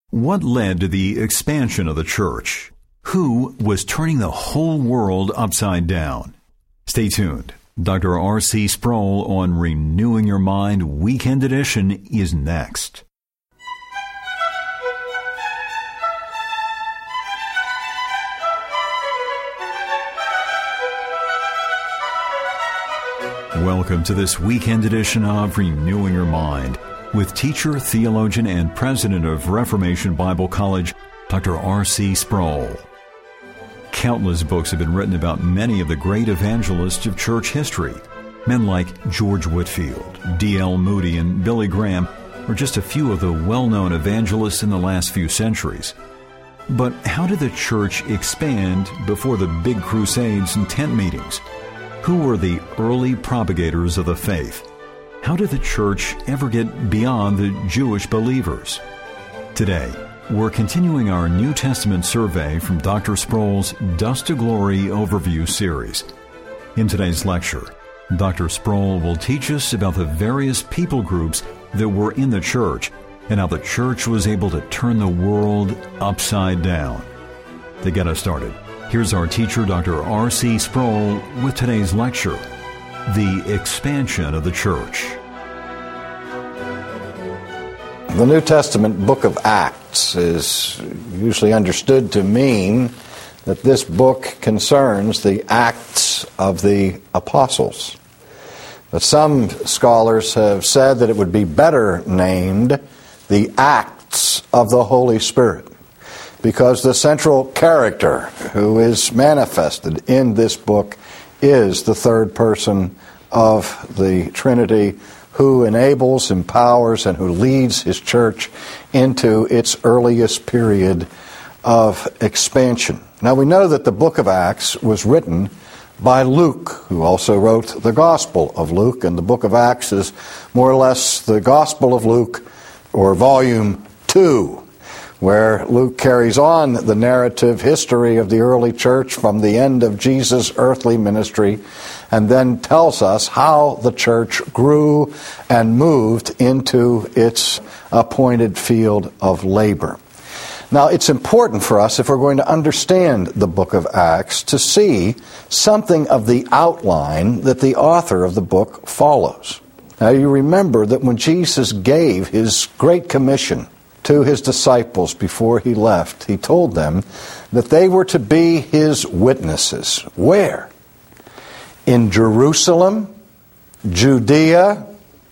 What led to the expansion of the church? Who was turning the whole world upside down? Stay tuned. Dr. R.C. Sproul on Renewing Your Mind Weekend Edition is next. Welcome to this weekend edition of Renewing Your Mind with teacher, theologian, and president of Reformation Bible College, Dr. R.C. Sproul. Countless books have been written about many of the great evangelists of church history. Men like George Whitefield, D.L. Moody, and Billy Graham are just a few of the well-known evangelists in the last few centuries. But how did the church expand before the big crusades and tent meetings? Who were the early propagators of the faith? How did the church ever get beyond the Jewish believers? Today, we're continuing our New Testament survey from Dr. Sproul's Dust to Glory Overview series. In today's lecture, Dr. Sproul will teach us about the various people groups that were in the church and how the church was able to turn the world upside down. To get us started, here's our teacher, Dr. R.C. Sproul, with today's lecture, The Expansion of the Church. The New Testament book of Acts is usually understood to mean that this book concerns the Acts of the Apostles. But some scholars have said that it would be better named the Acts of the Holy Spirit, because the central character who is manifested in this book is the third person of the Trinity, who enables, empowers, and who leads his church into its earliest period of expansion. Now, we know that the book of Acts was written by Luke, who also wrote the Gospel of Luke, and the book of Acts is more or less the Gospel of Luke, or volume 2, where Luke carries on the narrative history of the early church from the end of Jesus' earthly ministry, and then tells us how the church grew and moved into its appointed field of labor. Now, it's important for us, if we're going to understand the book of Acts, to see something of the outline that the author of the book follows. Now, you remember that when Jesus gave his Great Commission to his disciples before he left, he told them that they were to be his witnesses. Where? In Jerusalem, Judea,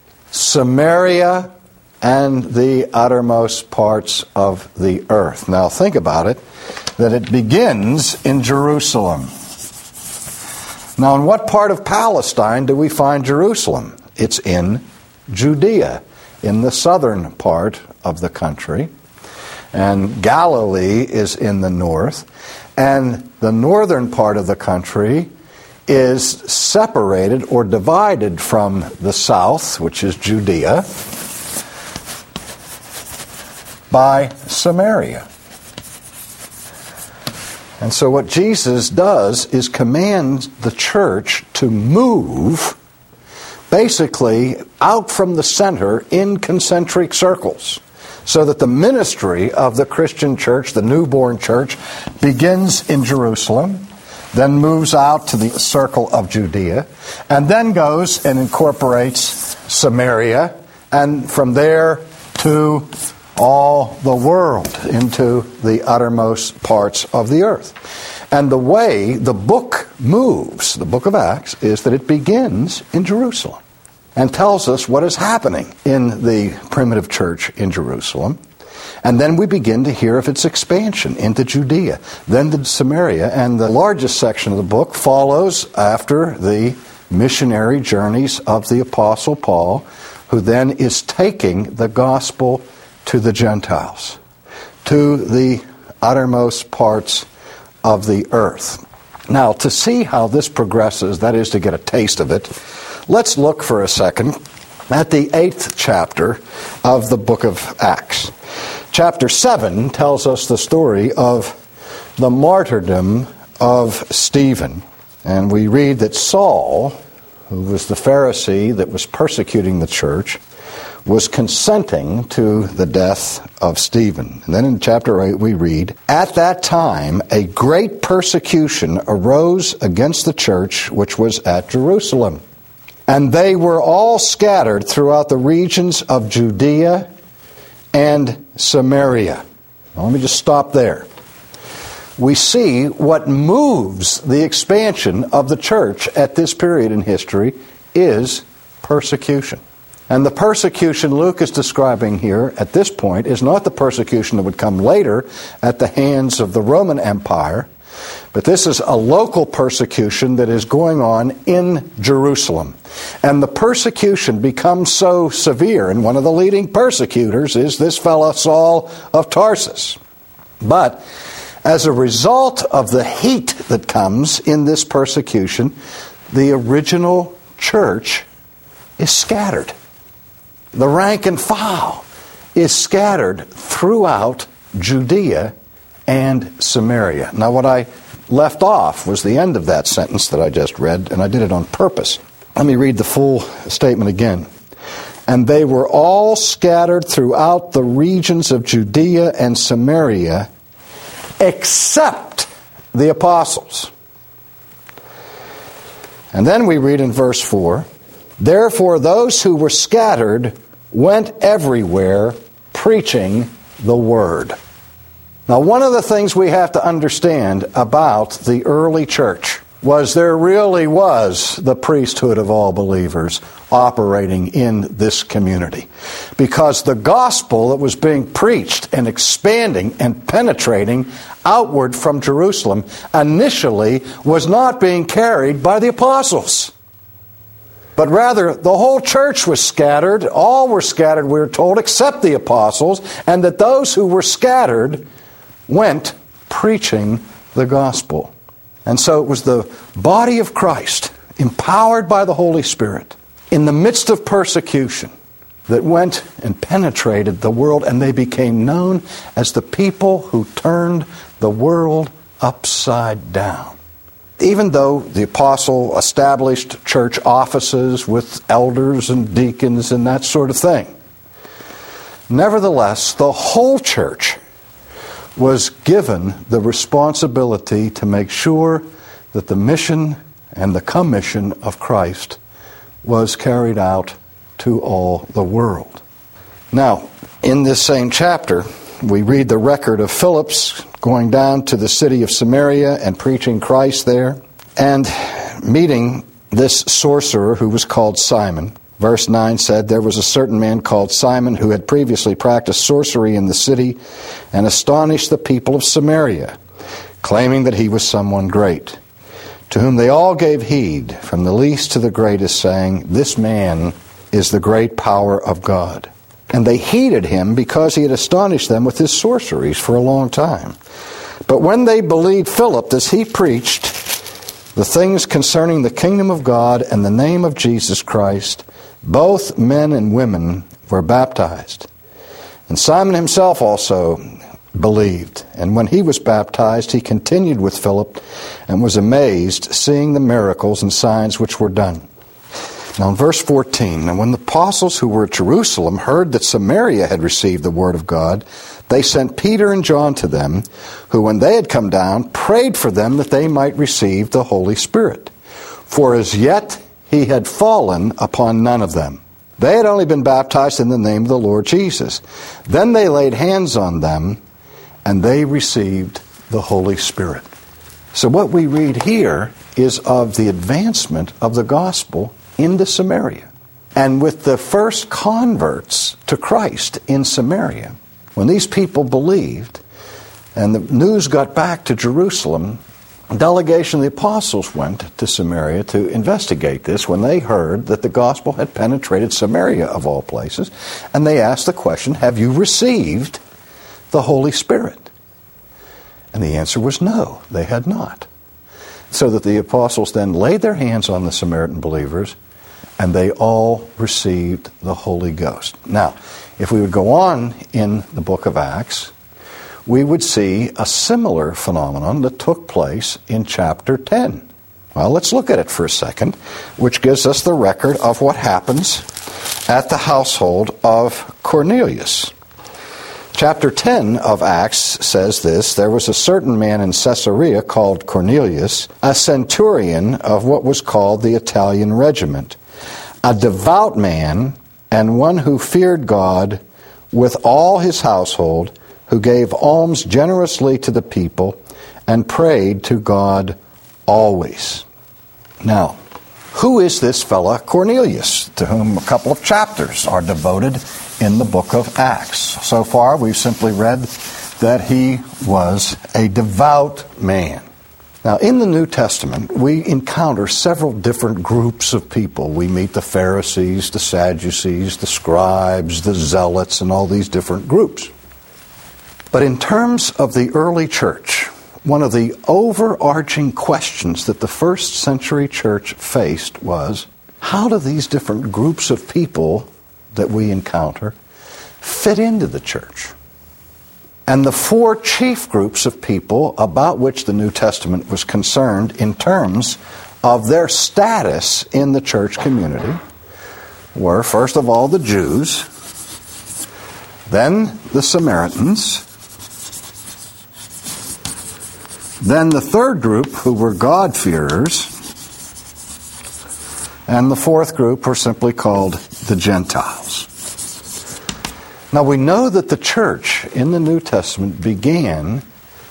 Samaria, and the uttermost parts of the earth. Now think about it, that it begins in Jerusalem. Now, in what part of Palestine do we find Jerusalem? It's in Judea, in the southern part of the country, and Galilee is in the north, and the northern part of the country is separated or divided from the south, which is Judea, by Samaria. And so what Jesus does is command the church to move basically out from the center in concentric circles, so that the ministry of the Christian church, the newborn church, begins in Jerusalem, then moves out to the circle of Judea, and then goes and incorporates Samaria, and from there to all the world, into the uttermost parts of the earth. And the way the book moves, the book of Acts, is that it begins in Jerusalem and tells us what is happening in the primitive church in Jerusalem. And then we begin to hear of its expansion into Judea, then to Samaria, and the largest section of the book follows after the missionary journeys of the Apostle Paul, who then is taking the gospel to the Gentiles, to the uttermost parts of the earth. Now, to see how this progresses, that is, to get a taste of it, let's look for a second at the 8th chapter of the book of Acts. Chapter 7 tells us the story of the martyrdom of Stephen. And we read that Saul, who was the Pharisee that was persecuting the church, was consenting to the death of Stephen. And then in chapter 8 we read, "At that time a great persecution arose against the church which was at Jerusalem. And they were all scattered throughout the regions of Judea and Samaria." Now, let me just stop there. We see what moves the expansion of the church at this period in history is persecution. And the persecution Luke is describing here at this point is not the persecution that would come later at the hands of the Roman Empire, but this is a local persecution that is going on in Jerusalem. And the persecution becomes so severe, and one of the leading persecutors is this fellow Saul of Tarsus. But as a result of the heat that comes in this persecution, the original church is scattered. The rank and file is scattered throughout Judea and Samaria. Now, what I left off was the end of that sentence that I just read, and I did it on purpose. Let me read the full statement again. "And they were all scattered throughout the regions of Judea and Samaria, except the apostles." And then we read in verse 4, "Therefore those who were scattered went everywhere preaching the word." Now, one of the things we have to understand about the early church was there really was the priesthood of all believers operating in this community. Because the gospel that was being preached and expanding and penetrating outward from Jerusalem initially was not being carried by the apostles. But rather, the whole church was scattered. All were scattered, we're told, except the apostles, and that those who were scattered went preaching the gospel. And so it was the body of Christ, empowered by the Holy Spirit, in the midst of persecution, that went and penetrated the world, and they became known as the people who turned the world upside down. Even though the apostle established church offices with elders and deacons and that sort of thing, nevertheless, the whole church was given the responsibility to make sure that the mission and the commission of Christ was carried out to all the world. Now, in this same chapter, we read the record of Philip's going down to the city of Samaria and preaching Christ there, and meeting this sorcerer who was called Simon. Verse 9 said, "There was a certain man called Simon who had previously practiced sorcery in the city and astonished the people of Samaria, claiming that he was someone great, to whom they all gave heed, from the least to the greatest, saying, 'This man is the great power of God.' And they heeded him because he had astonished them with his sorceries for a long time. But when they believed Philip as he preached the things concerning the kingdom of God and the name of Jesus Christ, both men and women were baptized. And Simon himself also believed. And when he was baptized, he continued with Philip and was amazed, seeing the miracles and signs which were done." Now in verse 14, "And when the apostles who were at Jerusalem heard that Samaria had received the word of God, they sent Peter and John to them, who when they had come down, prayed for them that they might receive the Holy Spirit. For as yet he had fallen upon none of them. They had only been baptized in the name of the Lord Jesus. Then they laid hands on them, and they received the Holy Spirit." So what we read here is of the advancement of the gospel into Samaria. And with the first converts to Christ in Samaria, when these people believed and the news got back to Jerusalem, a delegation of the apostles went to Samaria to investigate this when they heard that the gospel had penetrated Samaria of all places. And they asked the question, "Have you received the Holy Spirit?" And the answer was no, they had not. So that the apostles then laid their hands on the Samaritan believers, and they all received the Holy Ghost. Now, if we would go on in the book of Acts, we would see a similar phenomenon that took place in chapter 10, Well, let's look at it for a second, which gives us the record of what happens at the household of Cornelius. Chapter 10 of Acts says this: there was a certain man in Caesarea called Cornelius, a centurion of what was called the Italian regiment, a devout man and one who feared God with all his household, who gave alms generously to the people and prayed to God always. Now, who is this fella Cornelius, to whom a couple of chapters are devoted in the book of Acts? So far, we've simply read that he was a devout man. Now, in the New Testament, we encounter several different groups of people. We meet the Pharisees, the Sadducees, the scribes, the zealots, and all these different groups. But in terms of the early church, one of the overarching questions that the first century church faced was, how do these different groups of people that we encounter fit into the church? And the four chief groups of people about which the New Testament was concerned in terms of their status in the church community were, first of all, the Jews, then the Samaritans, then the third group, who were God-fearers, and the fourth group were simply called the Gentiles. Now, we know that the church in the New Testament began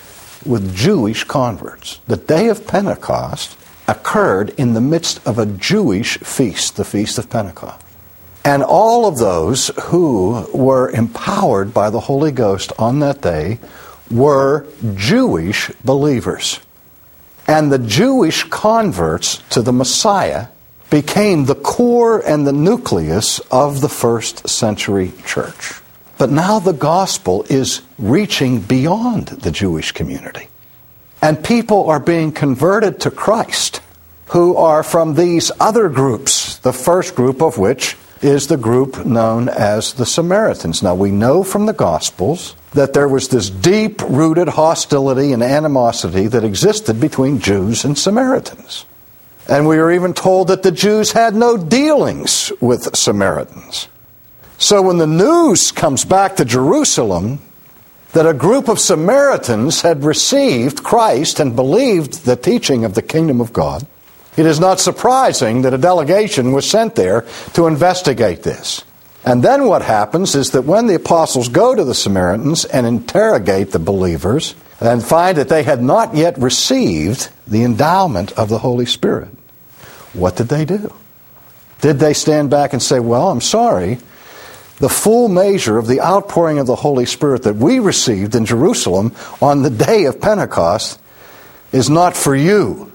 with Jewish converts. The day of Pentecost occurred in the midst of a Jewish feast, the Feast of Pentecost. And all of those who were empowered by the Holy Ghost on that day were Jewish believers. And the Jewish converts to the Messiah became the core and the nucleus of the first century church. But now the gospel is reaching beyond the Jewish community. And people are being converted to Christ who are from these other groups, the first group of which is the group known as the Samaritans. Now, we know from the Gospels that there was this deep-rooted hostility and animosity that existed between Jews and Samaritans. And we are even told that the Jews had no dealings with Samaritans. So when the news comes back to Jerusalem that a group of Samaritans had received Christ and believed the teaching of the kingdom of God, it is not surprising that a delegation was sent there to investigate this. And then what happens is that when the apostles go to the Samaritans and interrogate the believers and find that they had not yet received the endowment of the Holy Spirit, what did they do? Did they stand back and say, well, I'm sorry, the full measure of the outpouring of the Holy Spirit that we received in Jerusalem on the day of Pentecost is not for you.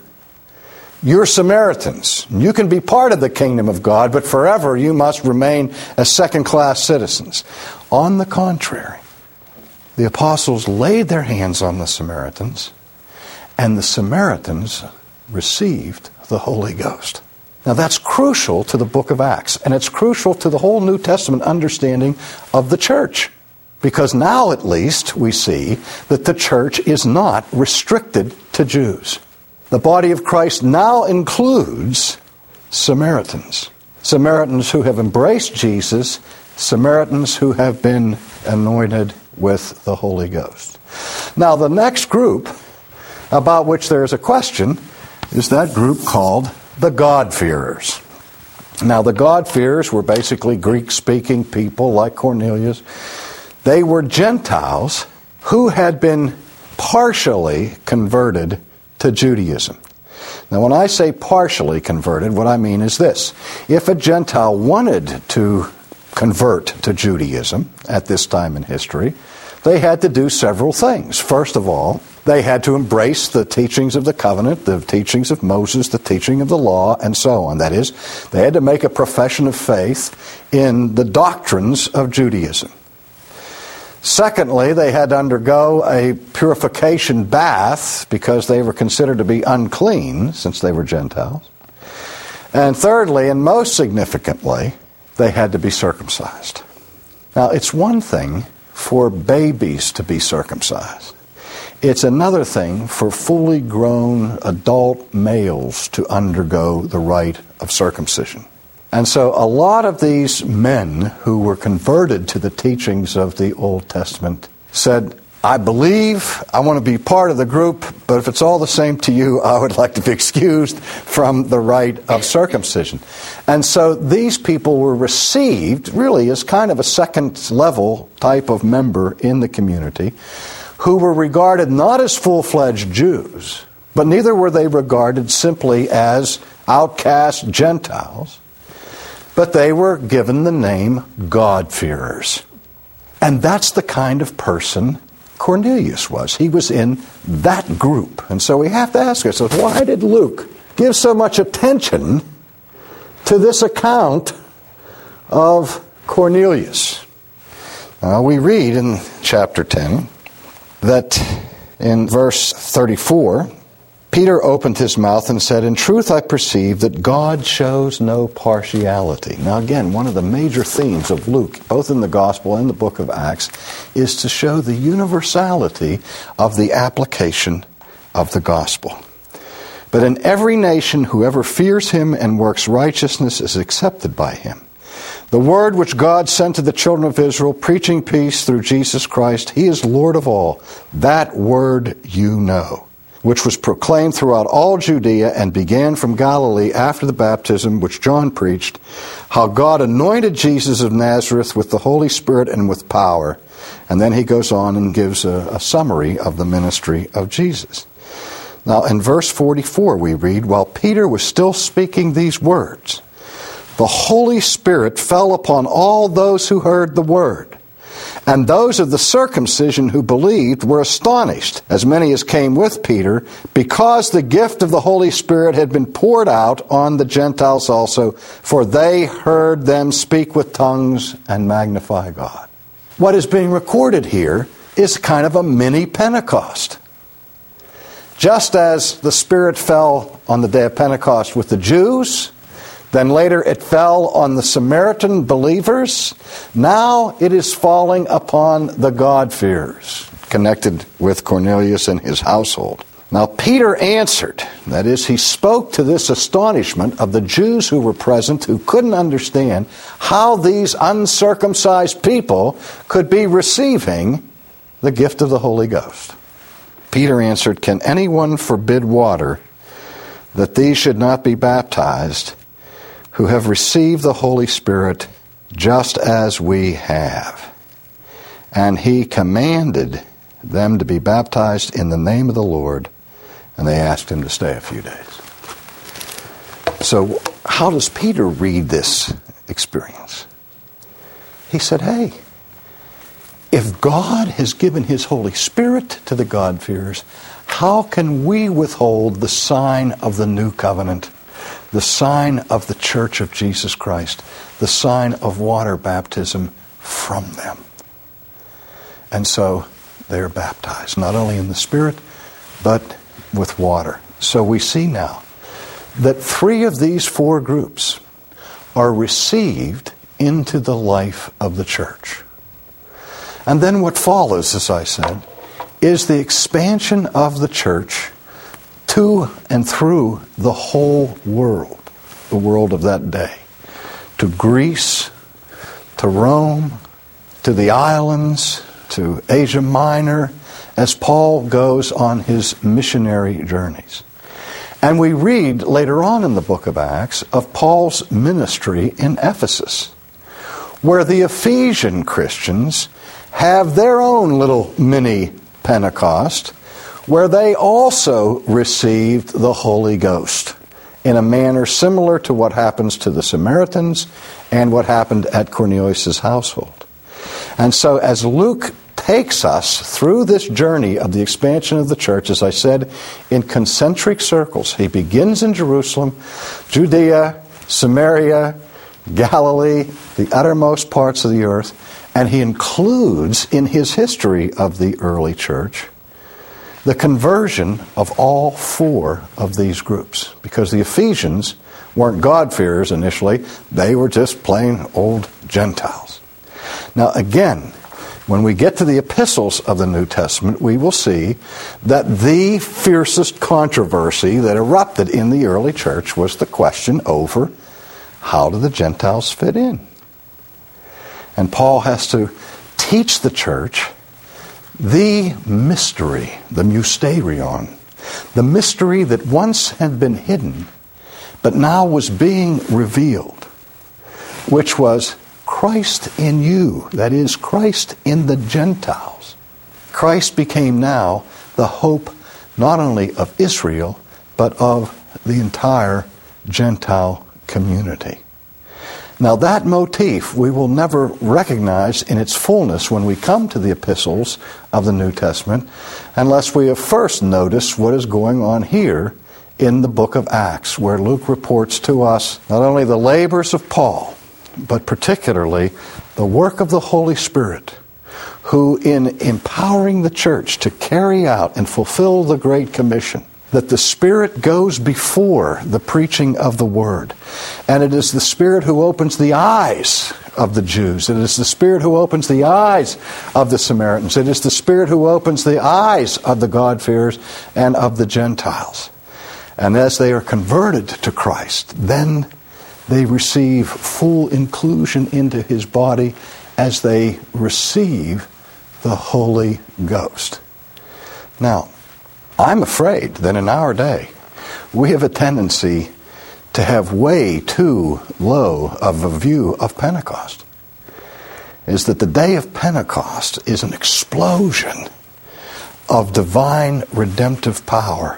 You're Samaritans. You can be part of the kingdom of God, but forever you must remain as second-class citizens. On the contrary, the apostles laid their hands on the Samaritans, and the Samaritans received the Holy Ghost. Now that's crucial to the book of Acts, and it's crucial to the whole New Testament understanding of the church. Because now at least we see that the church is not restricted to Jews. The body of Christ now includes Samaritans. Samaritans who have embraced Jesus, Samaritans who have been anointed with the Holy Ghost. Now the next group about which there is a question is that group called the God-fearers. Now the God-fearers were basically Greek-speaking people like Cornelius. They were Gentiles who had been partially converted to Judaism. Now, when I say partially converted, what I mean is this. If a Gentile wanted to convert to Judaism at this time in history, they had to do several things. First of all, they had to embrace the teachings of the covenant, the teachings of Moses, the teaching of the law, and so on. That is, they had to make a profession of faith in the doctrines of Judaism. Secondly, they had to undergo a purification bath because they were considered to be unclean since they were Gentiles. And thirdly, and most significantly, they had to be circumcised. Now, it's one thing for babies to be circumcised. It's another thing for fully grown adult males to undergo the rite of circumcision. And so a lot of these men who were converted to the teachings of the Old Testament said, I believe, I want to be part of the group, but if it's all the same to you, I would like to be excused from the rite of circumcision. And so these people were received really as kind of a second-level type of member in the community who were regarded not as full-fledged Jews, but neither were they regarded simply as outcast Gentiles, but they were given the name God-fearers. And that's the kind of person Cornelius was. He was in that group. And so we have to ask ourselves, why did Luke give so much attention to this account of Cornelius? We read in chapter 10 that in verse 34, Peter opened his mouth and said, in truth I perceive that God shows no partiality. Now again, one of the major themes of Luke, both in the Gospel and the book of Acts, is to show the universality of the application of the Gospel. But in every nation, whoever fears him and works righteousness is accepted by him. The word which God sent to the children of Israel, preaching peace through Jesus Christ, he is Lord of all. That word you know, which was proclaimed throughout all Judea and began from Galilee after the baptism which John preached, how God anointed Jesus of Nazareth with the Holy Spirit and with power. And then he goes on and gives a summary of the ministry of Jesus. Now in verse 44 we read, while Peter was still speaking these words, the Holy Spirit fell upon all those who heard the word. And those of the circumcision who believed were astonished, as many as came with Peter, because the gift of the Holy Spirit had been poured out on the Gentiles also, for they heard them speak with tongues and magnify God. What is being recorded here is kind of a mini Pentecost. Just as the Spirit fell on the day of Pentecost with the Jews, then later it fell on the Samaritan believers. Now it is falling upon the God-fearers, connected with Cornelius and his household. Now Peter answered, that is, he spoke to this astonishment of the Jews who were present, who couldn't understand how these uncircumcised people could be receiving the gift of the Holy Ghost. Peter answered, can anyone forbid water that these should not be baptized, who have received the Holy Spirit just as we have? And he commanded them to be baptized in the name of the Lord, and they asked him to stay a few days. So how does Peter read this experience? He said, hey, if God has given his Holy Spirit to the God-fearers, how can we withhold the sign of the new covenant, the sign of the Church of Jesus Christ, the sign of water baptism from them? And so they are baptized, not only in the Spirit, but with water. So we see now that 3 of these 4 groups are received into the life of the church. And then what follows, as I said, is the expansion of the church to and through the whole world, the world of that day, to Greece, to Rome, to the islands, to Asia Minor, as Paul goes on his missionary journeys. And we read later on in the book of Acts of Paul's ministry in Ephesus, where the Ephesian Christians have their own little mini Pentecost, where they also received the Holy Ghost in a manner similar to what happens to the Samaritans and what happened at Cornelius' household. And so as Luke takes us through this journey of the expansion of the church, as I said, in concentric circles. He begins in Jerusalem, Judea, Samaria, Galilee, the uttermost parts of the earth, and he includes in his history of the early church the conversion of all 4 of these groups. Because the Ephesians weren't God-fearers initially, they were just plain old Gentiles. Now again, When we get to the epistles of the New Testament, we will see that the fiercest controversy that erupted in the early church was the question over how do the Gentiles fit in? And Paul has to teach the church the mystery, the mysterion, the mystery that once had been hidden, but now was being revealed, which was Christ in you, that is, Christ in the Gentiles. Christ became now the hope not only of Israel, but of the entire Gentile community. Now that motif we will never recognize in its fullness when we come to the epistles of the New Testament, unless we have first noticed what is going on here in the book of Acts, where Luke reports to us not only the labors of Paul, but particularly the work of the Holy Spirit, who in empowering the church to carry out and fulfill the Great Commission, that the Spirit goes before the preaching of the Word. And it is the Spirit who opens the eyes of the Jews. It is the Spirit who opens the eyes of the Samaritans. It is the Spirit who opens the eyes of the God-fearers and of the Gentiles. And as they are converted to Christ, then they receive full inclusion into His body as they receive the Holy Ghost. Now, I'm afraid that in our day, we have a tendency to have way too low of a view of Pentecost. Is that the day of Pentecost is an explosion of divine redemptive power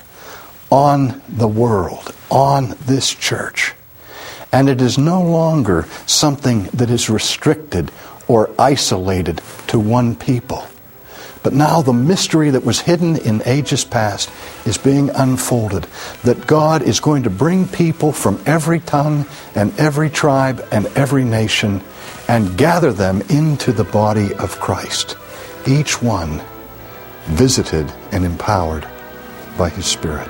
on the world, on this church. And it is no longer something that is restricted or isolated to one people. But now the mystery that was hidden in ages past is being unfolded, that God is going to bring people from every tongue and every tribe and every nation and gather them into the body of Christ, each one visited and empowered by His Spirit.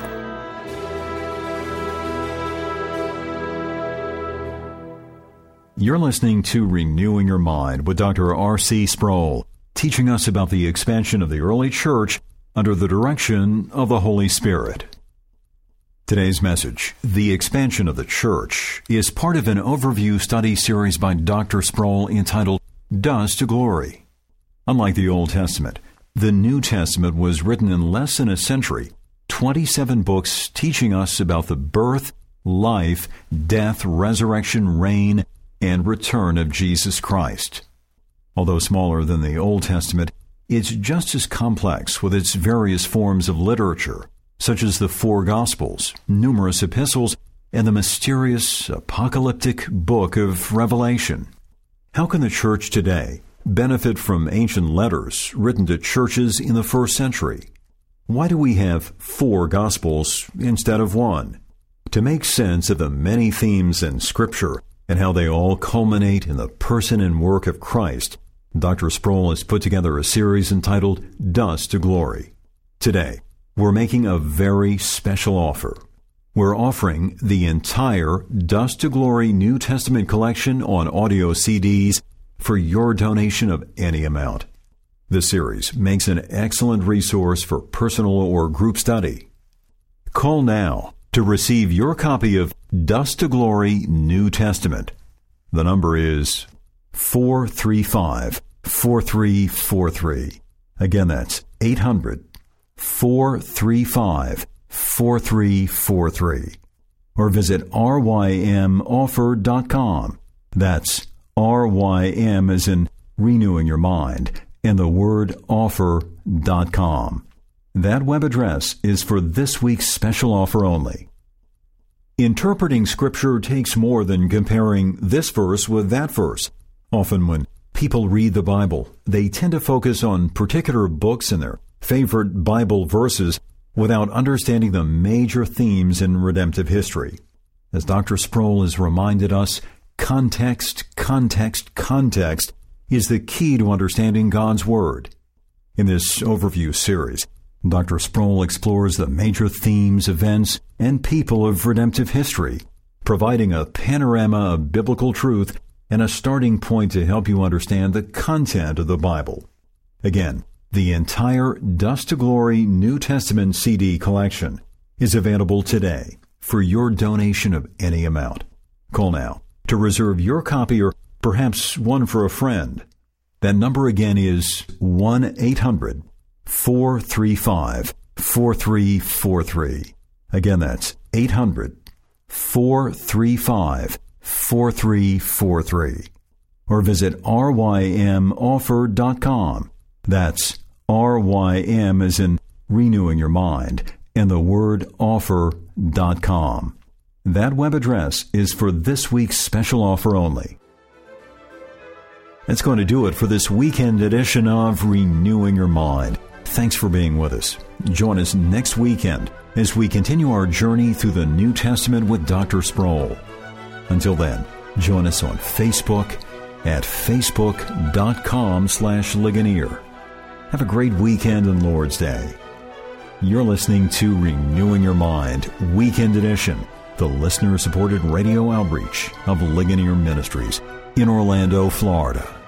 You're listening to Renewing Your Mind with Dr. R.C. Sproul, teaching us about the expansion of the early church under the direction of the Holy Spirit. Today's message, The Expansion of the Church, is part of an overview study series by Dr. Sproul entitled Dust to Glory. Unlike the Old Testament, the New Testament was written in less than a century, 27 books teaching us about the birth, life, death, resurrection, reign, and return of Jesus Christ. Although smaller than the Old Testament, it's just as complex with its various forms of literature, such as the four Gospels, numerous epistles, and the mysterious apocalyptic book of Revelation. How can the church today benefit from ancient letters written to churches in the first century? Why do we have four Gospels instead of one? To make sense of the many themes in Scripture and how they all culminate in the person and work of Christ, Dr. Sproul has put together a series entitled Dust to Glory. Today, we're making a very special offer. We're offering the entire Dust to Glory New Testament collection on audio CDs for your donation of any amount. This series makes an excellent resource for personal or group study. Call now to receive your copy of Dust to Glory New Testament. The number is 435-4343. Again, that's 800-435-4343. Or visit rymoffer.com. That's RYM as in renewing your mind, and the word offer.com. That web address is for this week's special offer only. Interpreting Scripture takes more than comparing this verse with that verse. Often when people read the Bible, they tend to focus on particular books and their favorite Bible verses without understanding the major themes in redemptive history. As Dr. Sproul has reminded us, context is the key to understanding God's Word. In this overview series, Dr. Sproul explores the major themes, events, and people of redemptive history, providing a panorama of biblical truth and a starting point to help you understand the content of the Bible. Again, the entire Dust to Glory New Testament CD collection is available today for your donation of any amount. Call now to reserve your copy or perhaps one for a friend. That number again is 1-800-435-4343. Again, that's 800-435-4343. Or visit rymoffer.com. That's RYM as in renewing your mind, and the word offer.com. That web address is for this week's special offer only. That's going to do it for this weekend edition of Renewing Your Mind. Thanks for being with us. Join us next weekend as we continue our journey through the New Testament with Dr. Sproul. Until then, join us on Facebook at facebook.com/Ligonier. Have a great weekend and Lord's Day. You're listening to Renewing Your Mind, Weekend Edition, the listener-supported radio outreach of Ligonier Ministries in Orlando, Florida.